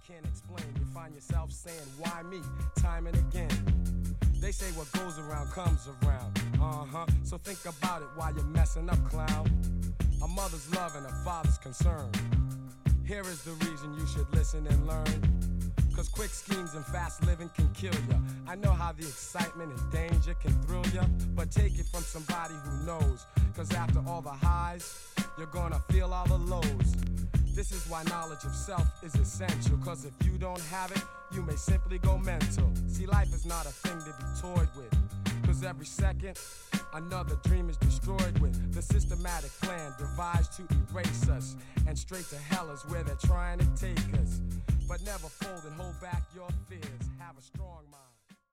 can't explain. You find yourself saying, why me? Time and again. They say what goes around comes around. So think about it while you're messing up, clown. A mother's love and a father's concern. Here is the reason you should listen and learn. Cause quick schemes and fast living can kill ya. I know how the excitement and danger can thrill ya, but take it from somebody who knows. Cause after all the highs, you're gonna feel all the lows. This is why knowledge of self is essential. Cause if you don't have it, you may simply go mental. See, life is not a thing to be toyed with. Cause every second, another dream is destroyed with. The systematic plan devised to erase us. And straight to hell is where they're trying to take us. But never fold and hold back your fears. Have a strong mind.